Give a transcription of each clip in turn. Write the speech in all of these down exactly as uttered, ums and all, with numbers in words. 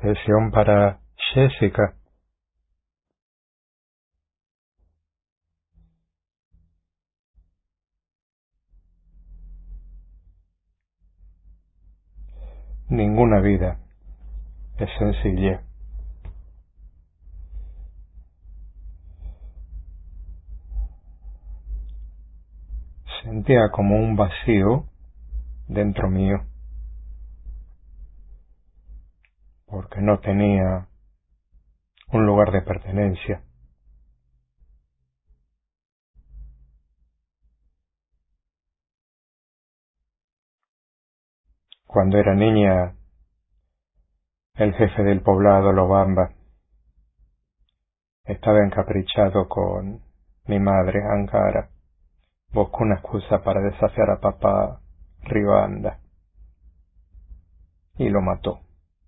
Sesión para Jessica. Ninguna vida es sencilla. Sentía como un vacío dentro mío, porque no tenía un lugar de pertenencia. Cuando era niña, el jefe del poblado, Lobamba, estaba encaprichado con mi madre, Ankara. Buscó una excusa para desafiar a papá, Ribanda, y lo mató.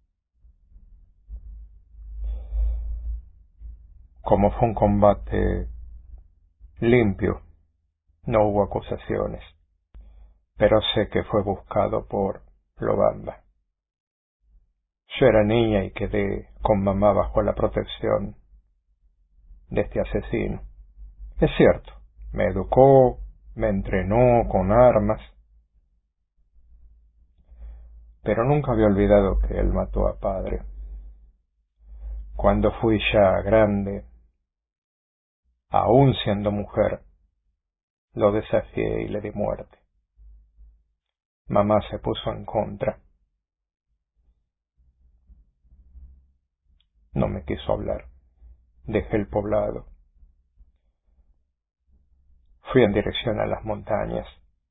Como fue un combate limpio, no hubo acusaciones, pero sé que fue buscado por Lobamba. Yo era niña y quedé con mamá bajo la protección de este asesino. Es cierto, me educó, me entrenó con armas, pero nunca había olvidado que él mató a padre. Cuando fui ya grande, aún siendo mujer, lo desafié y le di muerte. Mamá se puso en contra. No me quiso hablar. Dejé el poblado. Fui en dirección a las montañas.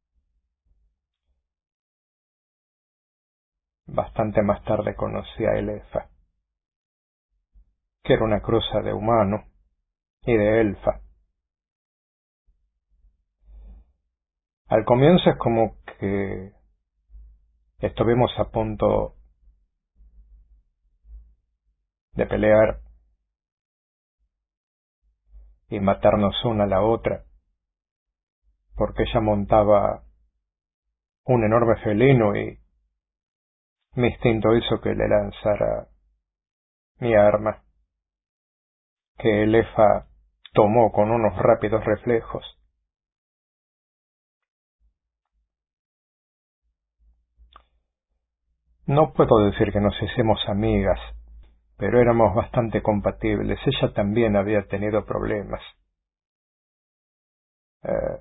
Bastante más tarde conocí a Elefa, que era una cruza de humano y de elfa. Al comienzo es como que estuvimos a punto de pelear y matarnos una a la otra, porque ella montaba un enorme felino y mi instinto hizo que le lanzara mi arma, que Elefa tomó con unos rápidos reflejos. No puedo decir que nos hicimos amigas, pero éramos bastante compatibles. Ella también había tenido problemas. Eh,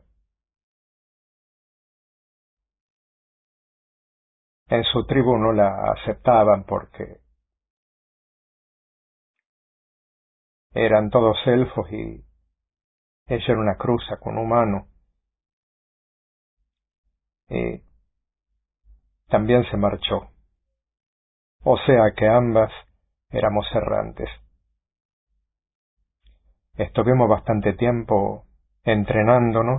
en su tribu no la aceptaban porque eran todos elfos y ella era una cruza con humano. Y también se marchó. O sea que ambas éramos errantes. Estuvimos bastante tiempo entrenándonos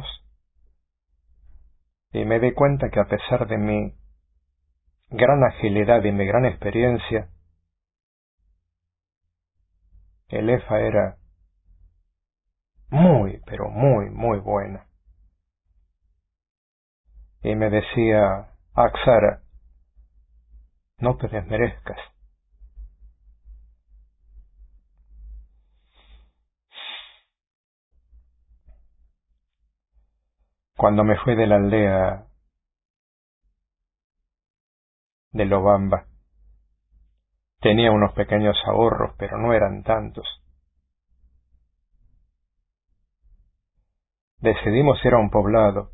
y me di cuenta que a pesar de mi gran agilidad y mi gran experiencia, Elefa era muy, pero muy, muy buena. Y me decía, Axara, no te desmerezcas. Cuando me fui de la aldea de Lobamba, tenía unos pequeños ahorros, pero no eran tantos. Decidimos ir a un poblado.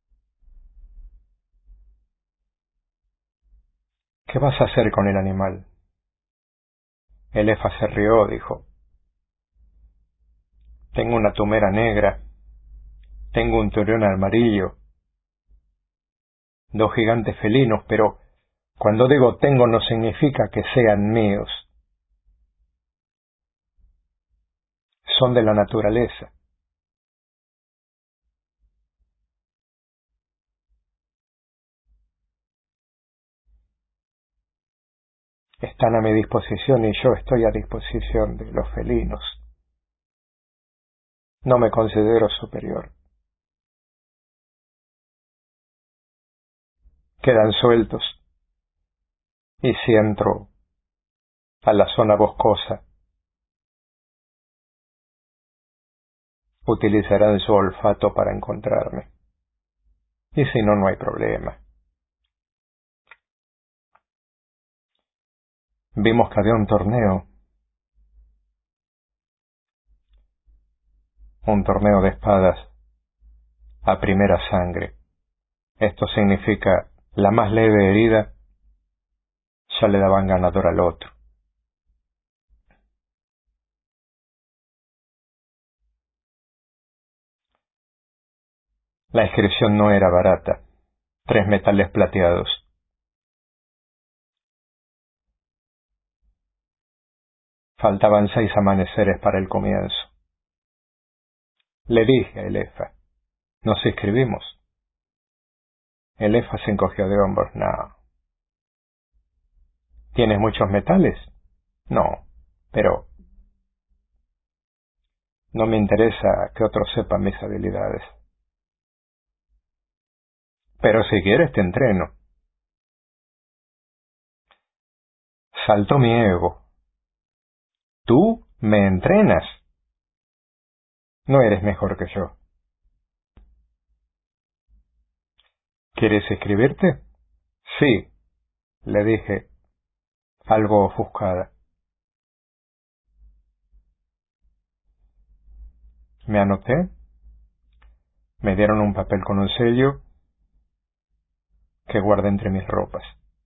¿Qué vas a hacer con el animal? Elefa se rió, dijo. Tengo una tumera negra, tengo un turión amarillo, dos gigantes felinos, pero cuando digo tengo no significa que sean míos. Son de la naturaleza. Están a mi disposición y yo estoy a disposición de los felinos. No me considero superior. Quedan sueltos. Y si entro a la zona boscosa. Utilizarán su olfato para encontrarme. Y si no, no hay problema. Vimos que había un torneo. Un torneo de espadas a primera sangre. Esto significa la más leve herida ya le daban ganador al otro. La inscripción no era barata. Tres metales plateados. Faltaban seis amaneceres para el comienzo. Le dije a Elefa, nos inscribimos. Elefa se encogió de hombros. No. ¿Tienes muchos metales? No, pero no me interesa que otros sepan mis habilidades. Pero si quieres te entreno. Saltó mi ego. ¿Tú me entrenas? No eres mejor que yo. ¿Quieres escribirte? Sí, le dije, algo ofuscada. Me anoté. Me dieron un papel con un sello que guardé entre mis ropas.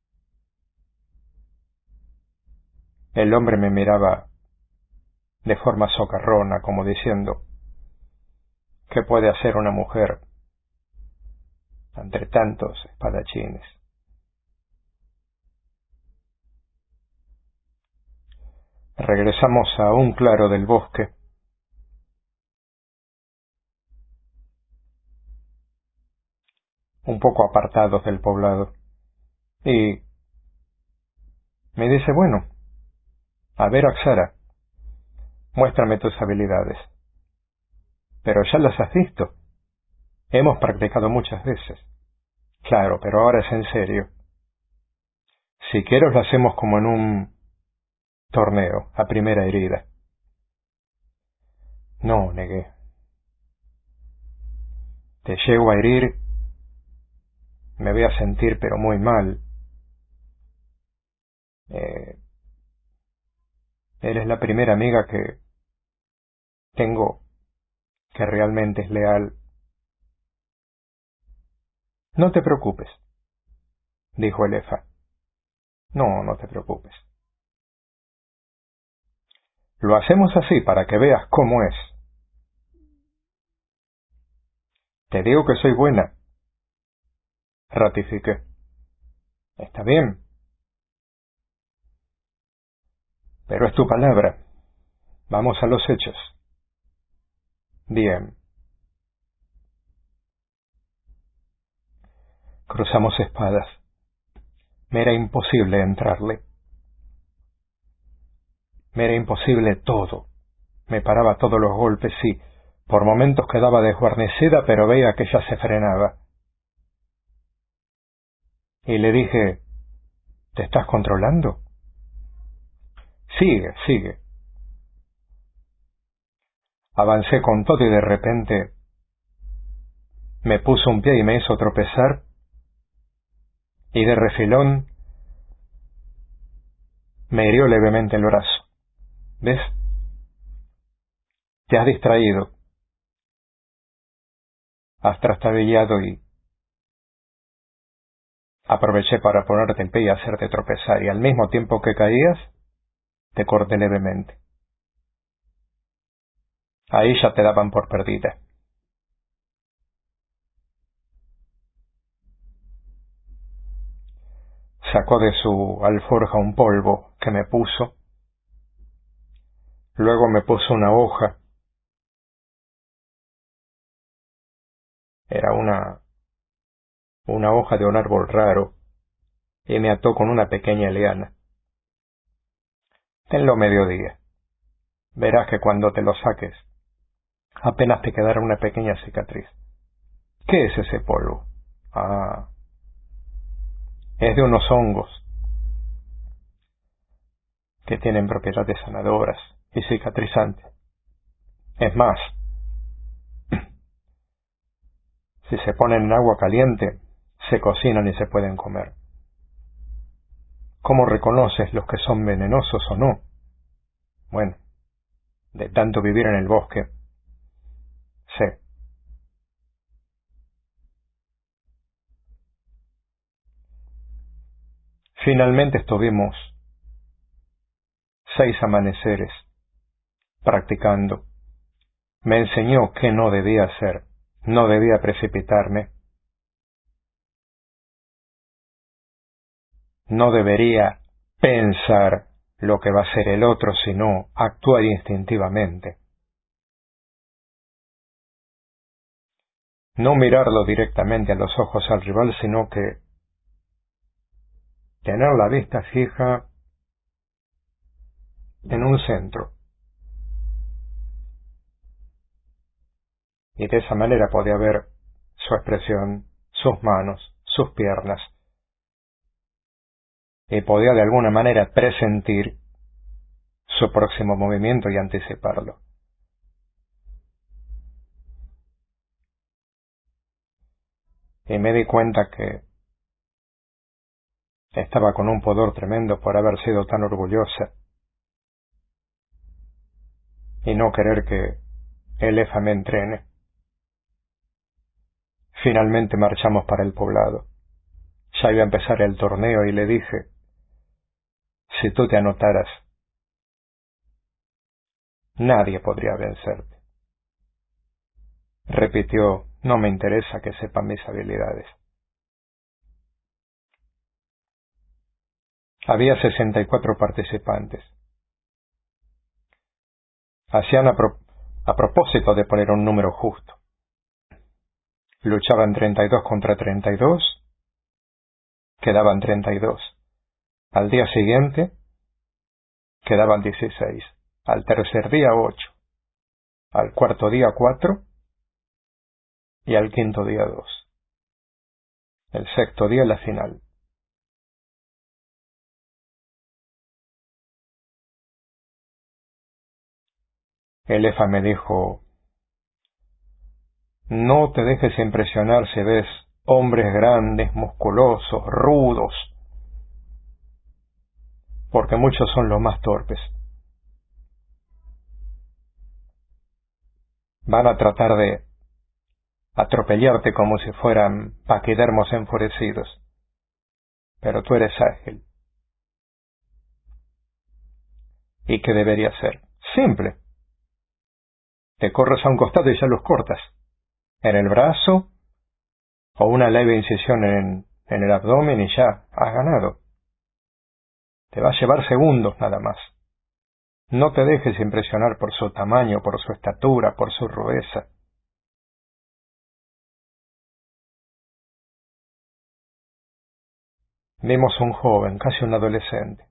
El hombre me miraba de forma socarrona, como diciendo, ¿qué puede hacer una mujer entre tantos espadachines? Regresamos a un claro del bosque. Un poco apartados del poblado. Y me dice, bueno, a ver, Axara, muéstrame tus habilidades. Pero ya las has visto. Hemos practicado muchas veces. Claro, pero ahora es en serio. Si quieres lo hacemos como en un torneo, a primera herida. No, negué. Te llego a herir, me voy a sentir pero muy mal. Eh, eres la primera amiga que tengo que realmente es leal. No te preocupes, dijo Elefa. No, no te preocupes. Lo hacemos así para que veas cómo es. Te digo que soy buena. Ratifiqué. Está bien. Pero es tu palabra. Vamos a los hechos. Bien. Cruzamos espadas. Me era imposible entrarle. Me era imposible todo. Me paraba todos los golpes y por momentos quedaba desguarnecida, pero veía que ella se frenaba. Y le dije, ¿te estás controlando? Sigue, sigue. Avancé con todo y de repente me puso un pie y me hizo tropezar y de refilón me hirió levemente el brazo. ¿Ves? Te has distraído. Has trastabillado y aproveché para ponerte el pie y hacerte tropezar y al mismo tiempo que caías, te corté levemente. Ahí ya te daban por perdida. Sacó de su alforja un polvo que me puso. Luego me puso una hoja. Era una, una hoja de un árbol raro y me ató con una pequeña liana. Tenlo mediodía. Verás que cuando te lo saques, apenas te quedará una pequeña cicatriz. ¿Qué es ese polvo? Ah, es de unos hongos. que tienen propiedades sanadoras y cicatrizantes. Es más, si se ponen en agua caliente, se cocinan y se pueden comer. ¿Cómo reconoces los que son venenosos o no? Bueno, de tanto vivir en el bosque, sé. Finalmente estuvimos seis amaneceres practicando. Me enseñó qué no debía hacer. No debía precipitarme. No debería pensar lo que va a hacer el otro, sino actuar instintivamente. No mirarlo directamente a los ojos al rival, sino que tener la vista fija en un centro. Y de esa manera podía ver su expresión, sus manos, sus piernas. Y podía de alguna manera presentir su próximo movimiento y anticiparlo. Y me di cuenta que estaba con un pudor tremendo por haber sido tan orgullosa y no querer que el Efa me entrene. Finalmente marchamos para el poblado. Ya iba a empezar el torneo y le dije, si tú te anotaras, nadie podría vencerte. Repitió, no me interesa que sepan mis habilidades. Había sesenta y cuatro participantes. Hacían a, pro a propósito de poner un número justo. Luchaban treinta y dos contra treinta y dos, quedaban treinta y dos. Al día siguiente, quedaban dieciséis. Al tercer día, ocho. Al cuarto día, cuatro. Y al quinto día, dos. El sexto día, la final. El Efa me dijo, no te dejes impresionar si ves hombres grandes, musculosos, rudos, porque muchos son los más torpes. Van a tratar de atropellarte como si fueran paquidermos enfurecidos, pero tú eres ágil. ¿Y qué debería ser? Simple. Te corres a un costado y ya los cortas. En el brazo o una leve incisión en, en el abdomen y ya has ganado. Te va a llevar segundos nada más. No te dejes impresionar por su tamaño, por su estatura, por su rudeza. Vimos un joven, casi un adolescente.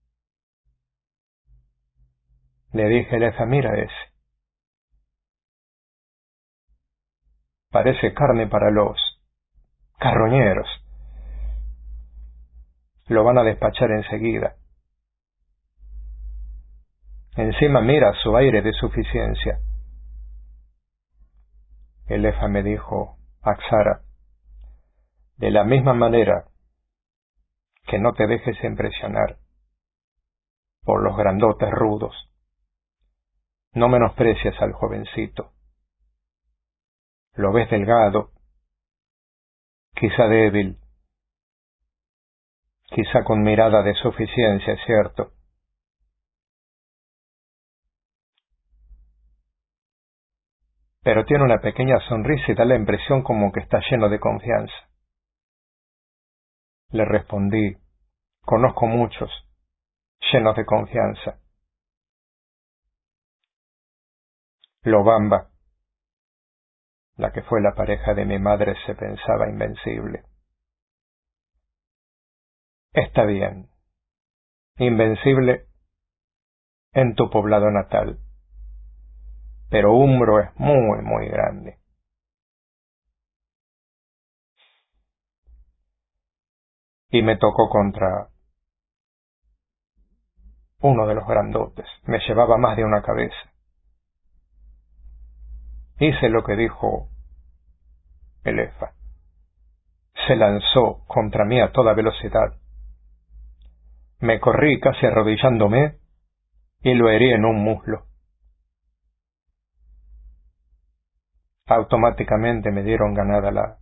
Le dije, Leza, mira ese. Parece carne para los carroñeros. Lo van a despachar enseguida. Encima mira su aire de suficiencia. El Efa me dijo, Aksara, de la misma manera que no te dejes impresionar por los grandotes rudos, no menosprecias al jovencito. Lo ves delgado, quizá débil, quizá con mirada de suficiencia, es cierto. Pero tiene una pequeña sonrisa y da la impresión como que está lleno de confianza. Le respondí, conozco muchos, llenos de confianza. Lobamba, la que fue la pareja de mi madre, se pensaba invencible. Está bien, invencible en tu poblado natal, pero Umbro es muy, muy grande. Y me tocó contra uno de los grandotes, me llevaba más de una cabeza. Hice lo que dijo Elefa. Se lanzó contra mí a toda velocidad. Me corrí casi arrodillándome y lo herí en un muslo. Automáticamente me dieron ganada la,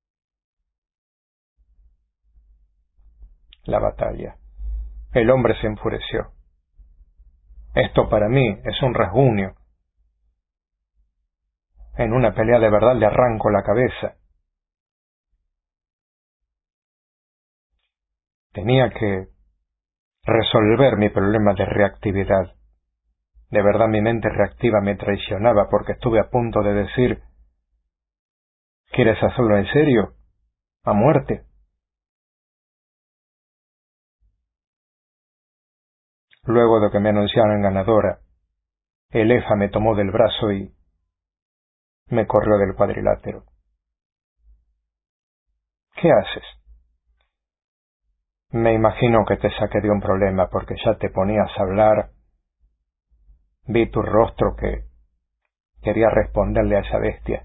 la batalla. El hombre se enfureció. Esto para mí es un rasguño. En una pelea de verdad le arranco la cabeza. Tenía que resolver mi problema de reactividad. De verdad mi mente reactiva me traicionaba porque estuve a punto de decir: ¿quieres hacerlo en serio? ¿A muerte? Luego de que me anunciaran ganadora, Elefa me tomó del brazo y me corrió del cuadrilátero. ¿Qué haces? Me imagino que te saqué de un problema porque ya te ponías a hablar. Vi tu rostro que quería responderle a esa bestia.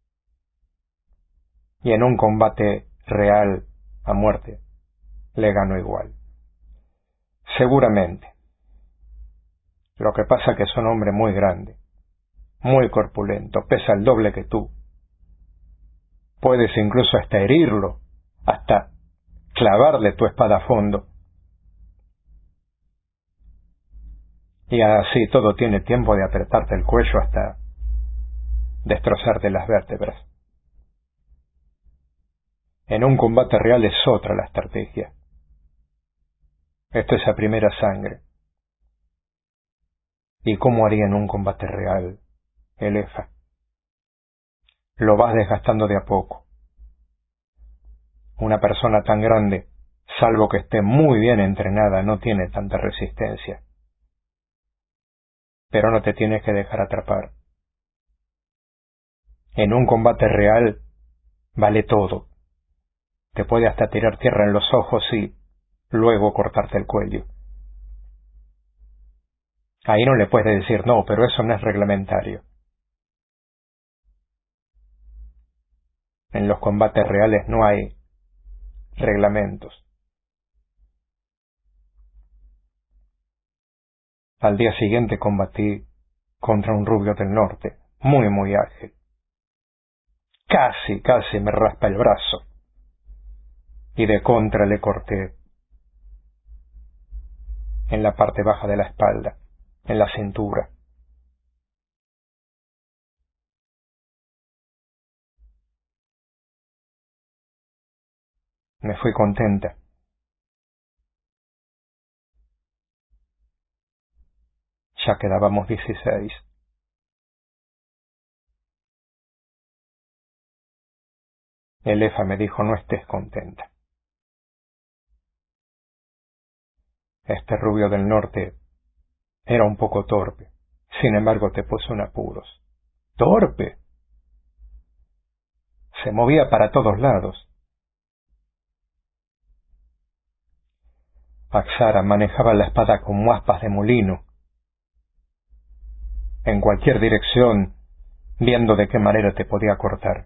Y en un combate real, a muerte, le gano igual. Seguramente. Lo que pasa es que es un hombre muy grande, muy corpulento, pesa el doble que tú. Puedes incluso hasta herirlo, hasta clavarle tu espada a fondo. Y así todo tiene tiempo de apretarte el cuello hasta destrozarte las vértebras. En un combate real es otra la estrategia. Esto es a primera sangre. ¿Y cómo haría en un combate real, Elefa? Lo vas desgastando de a poco. Una persona tan grande, salvo que esté muy bien entrenada, no tiene tanta resistencia. Pero no te tienes que dejar atrapar. En un combate real vale todo. Te puede hasta tirar tierra en los ojos y luego cortarte el cuello. Ahí no le puedes decir no, pero eso no es reglamentario. En los combates reales no hay reglamentos. Al día siguiente combatí contra un rubio del norte, muy muy ágil. Casi, casi me raspa el brazo. Y de contra le corté en la parte baja de la espalda, en la cintura. Me fui contenta. Ya quedábamos dieciséis. Elefa me dijo: no estés contenta. Este rubio del norte era un poco torpe. Sin embargo, te puso en apuros. ¿Torpe? Se movía para todos lados. Axara manejaba la espada como aspas de molino, en cualquier dirección, viendo de qué manera te podía cortar.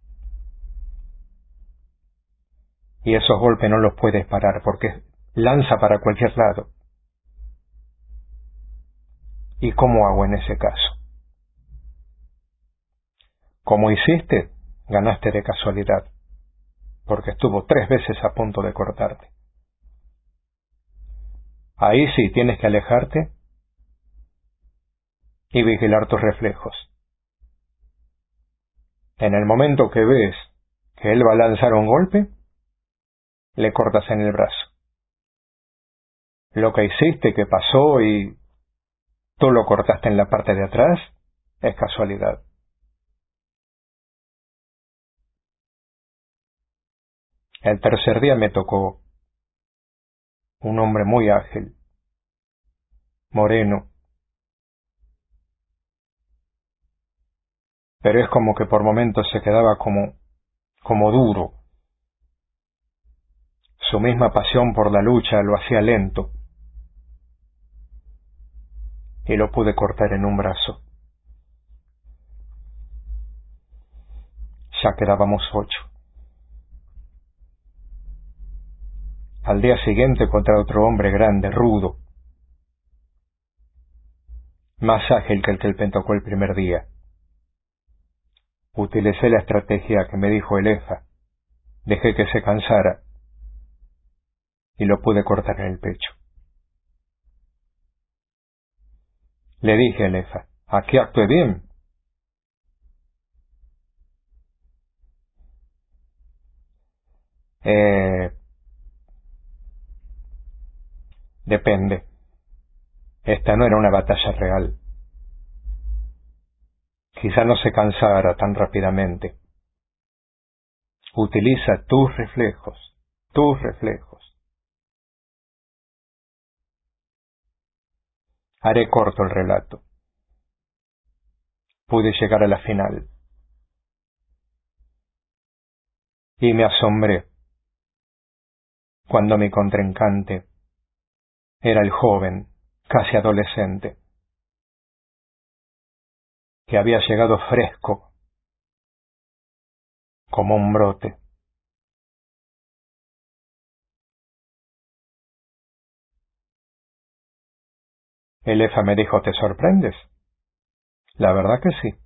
Y esos golpes no los puedes parar porque lanza para cualquier lado. ¿Y cómo hago en ese caso? Como hiciste, ganaste de casualidad, porque estuvo tres veces a punto de cortarte. Ahí sí tienes que alejarte y vigilar tus reflejos. En el momento que ves que él va a lanzar un golpe, le cortas en el brazo. Lo que hiciste, que pasó y tú lo cortaste en la parte de atrás, es casualidad. El tercer día me tocó un hombre muy ágil, moreno, pero es como que por momentos se quedaba como, como duro. Su misma pasión por la lucha lo hacía lento. y lo pude cortar en un brazo. Ya quedábamos ocho. Al día siguiente contra otro hombre grande, rudo, más ágil que el que me tocó el primer día. Utilicé la estrategia que me dijo Elefa. Dejé que se cansara y lo pude cortar en el pecho. Le dije a Elefa, aquí actué bien. Eh, depende. Esta no era una batalla real. Quizá no se cansara tan rápidamente. Utiliza tus reflejos, tus reflejos. Haré corto el relato. Pude llegar a la final. Y me asombré cuando mi contrincante era el joven, casi adolescente, que había llegado fresco como un brote. Elefa me dijo, ¿te sorprendes? La verdad que sí.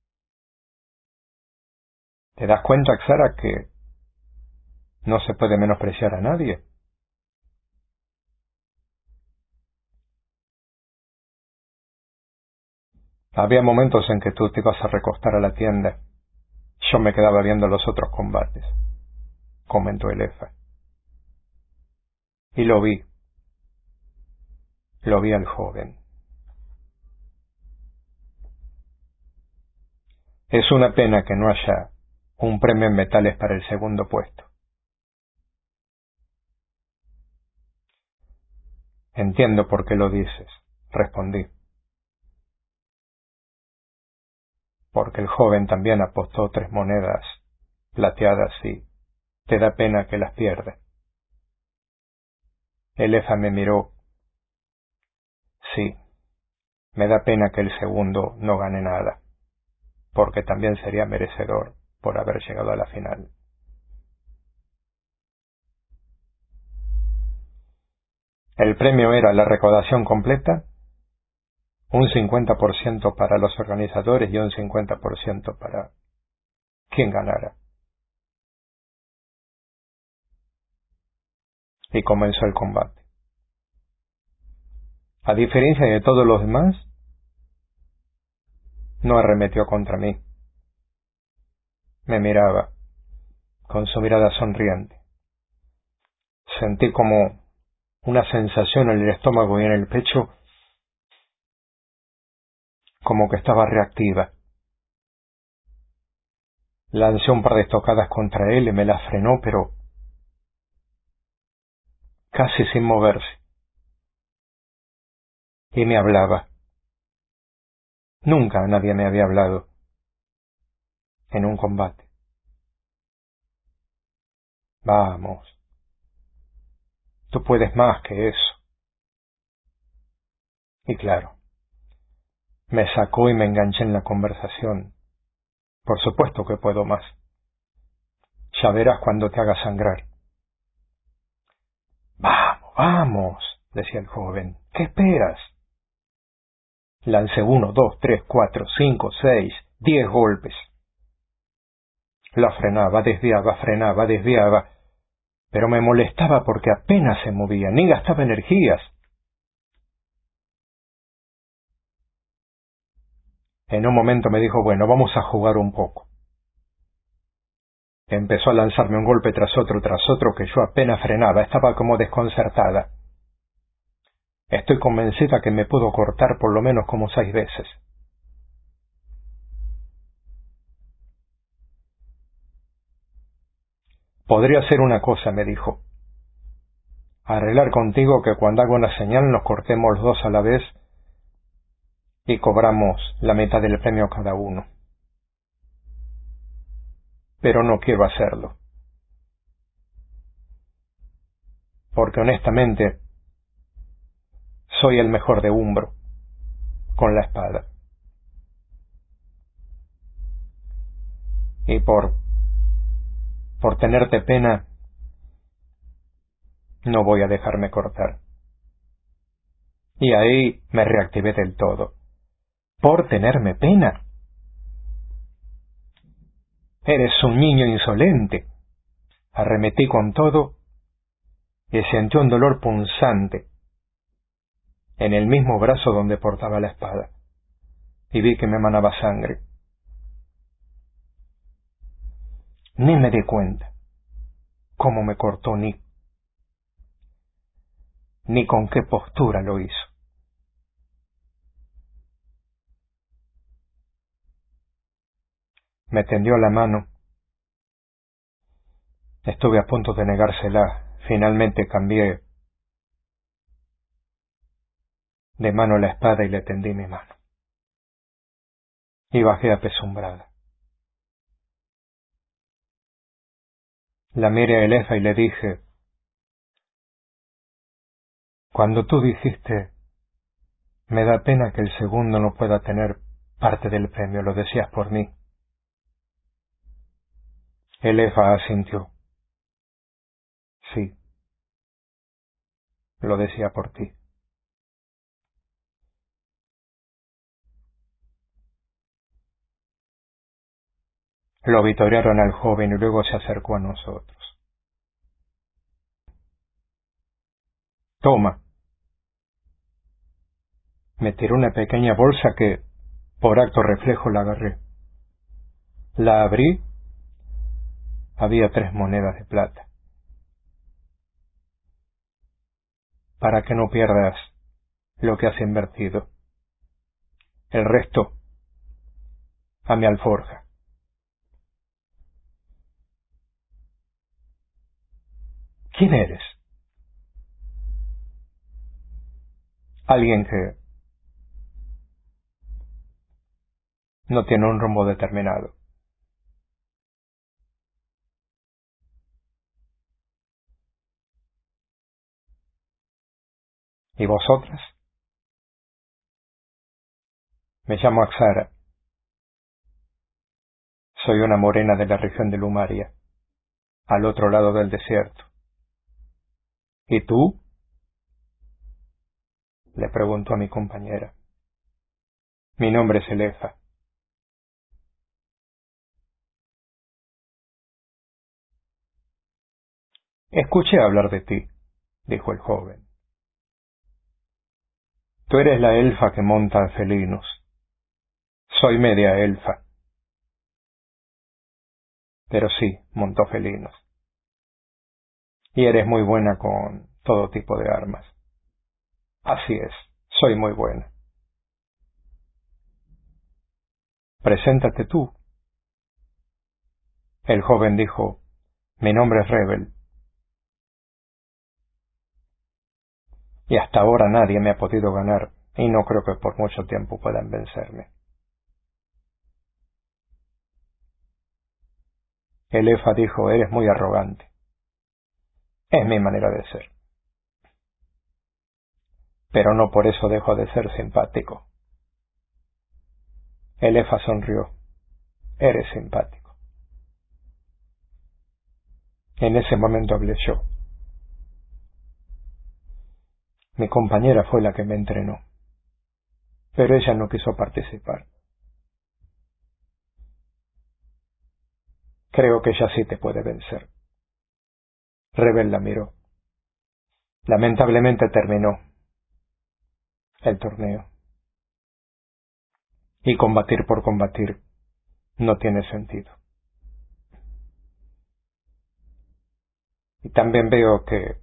¿Te das cuenta, Xara, que no se puede menospreciar a nadie? Había momentos en que tú te ibas a recostar a la tienda. Yo me quedaba viendo los otros combates, comentó Elefa. Y lo vi. Lo vi al joven. Es una pena que no haya un premio en metales para el segundo puesto. Entiendo por qué lo dices, respondí. Porque el joven también apostó tres monedas plateadas y te da pena que las pierda. Elefa me miró. Sí, me da pena que el segundo no gane nada, porque también sería merecedor por haber llegado a la final. El premio era la recaudación completa, un cincuenta por ciento para los organizadores y un cincuenta por ciento para quien ganara. Y comenzó el combate. A diferencia de todos los demás, no arremetió contra mí. Me miraba, con su mirada sonriente. Sentí como una sensación en el estómago y en el pecho, como que estaba reactiva. Lancé un par de estocadas contra él y me la frenó, pero casi sin moverse. Y me hablaba. Nunca nadie me había hablado en un combate. Vamos, tú puedes más que eso. Y claro, me sacó y me enganché en la conversación. Por supuesto que puedo más. Ya verás cuando te haga sangrar. Vamos, vamos, decía el joven. ¿Qué esperas? Lancé uno, dos, tres, cuatro, cinco, seis, diez golpes. La frenaba, desviaba, frenaba, desviaba, pero me molestaba porque apenas se movía, ni gastaba energías. En un momento me dijo, bueno, vamos a jugar un poco. Empezó a lanzarme un golpe tras otro, tras otro, que yo apenas frenaba, estaba como desconcertada. Estoy convencida que me pudo cortar por lo menos como seis veces. Podría hacer una cosa, me dijo. Arreglar contigo que cuando haga una señal nos cortemos los dos a la vez y cobramos la mitad del premio cada uno. Pero no quiero hacerlo. Porque honestamente soy el mejor de Umbro. con la espada. Y por, por tenerte pena, no voy a dejarme cortar. Y ahí me reactivé del todo. ¿Por tenerme pena? Eres un niño insolente. Arremetí con todo y sentí un dolor punzante en el mismo brazo donde portaba la espada, y vi que me manaba sangre. Ni me di cuenta cómo me cortó, ni, ni con qué postura lo hizo. Me tendió la mano. Estuve a punto de negársela. Finalmente cambié de mano la espada y le tendí mi mano. Y bajé apesumbrada. La miré a Elefa y le dije: cuando tú dijiste, me da pena que el segundo no pueda tener parte del premio, lo decías por mí. Elefa asintió. Sí, lo decía por ti. Lo vitorearon al joven y luego se acercó a nosotros. Toma. Me tiró una pequeña bolsa que, por acto reflejo, la agarré. La abrí. Había tres monedas de plata. Para que no pierdas lo que has invertido. El resto a mi alforja. ¿Quién eres? Alguien que no tiene un rumbo determinado. ¿Y vosotras? Me llamo Axara. Soy una morena de la región de Lumaria, al otro lado del desierto. ¿Y tú? Le preguntó a mi compañera. Mi nombre es Elefa. Escuché hablar de ti, dijo el joven. Tú eres la elfa que monta felinos. Soy media elfa. Pero sí, montó felinos. Y eres muy buena con todo tipo de armas. Así es, soy muy buena. Preséntate tú. El joven dijo: mi nombre es Rebel. Y hasta ahora nadie me ha podido ganar, y no creo que por mucho tiempo puedan vencerme. Elefa dijo: eres muy arrogante. Es mi manera de ser. Pero no por eso dejo de ser simpático. Elefa sonrió. Eres simpático. En ese momento hablé yo. Mi compañera fue la que me entrenó, pero ella no quiso participar. Creo que ella sí te puede vencer. Rebel la miró. Lamentablemente terminó el torneo. Y combatir por combatir no tiene sentido. Y también veo que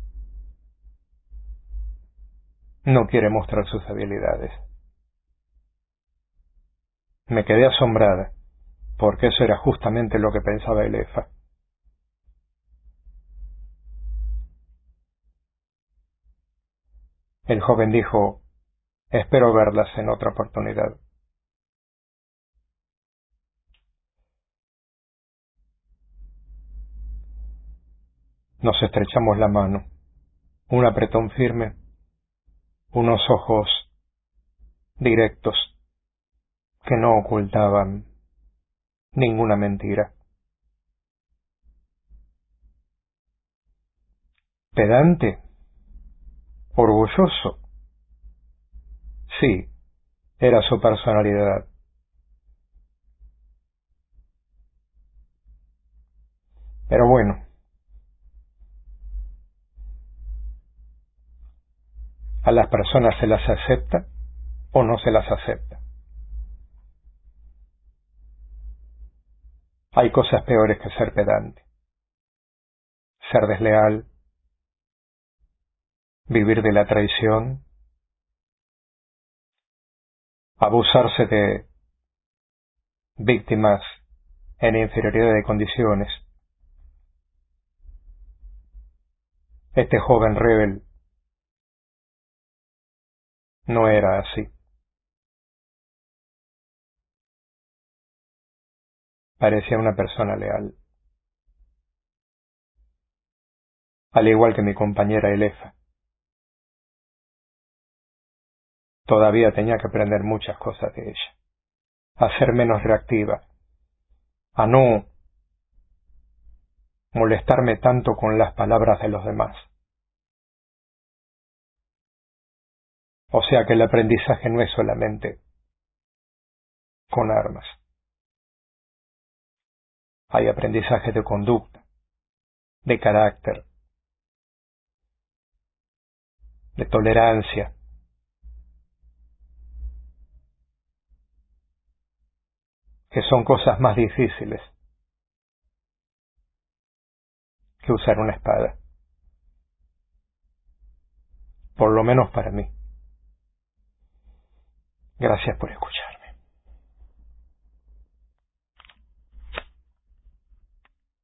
no quiere mostrar sus habilidades. Me quedé asombrada, porque eso era justamente lo que pensaba Elefa. El joven dijo: espero verlas en otra oportunidad. Nos estrechamos la mano, un apretón firme, unos ojos directos, que no ocultaban ninguna mentira. Pedante, orgulloso. Sí, era su personalidad. Pero bueno, a las personas se las acepta o no se las acepta. Hay cosas peores que ser pedante. Ser desleal, vivir de la traición, abusarse de víctimas en inferioridad de condiciones. Este joven rebel no era así. Parecía una persona leal. Al igual que mi compañera Elefa. Todavía tenía que aprender muchas cosas de ella. A ser menos reactiva. A no molestarme tanto con las palabras de los demás. O sea que el aprendizaje no es solamente con armas. Hay aprendizaje de conducta, de carácter, de tolerancia. Que son cosas más difíciles que usar una espada. Por lo menos para mí. Gracias por escuchar.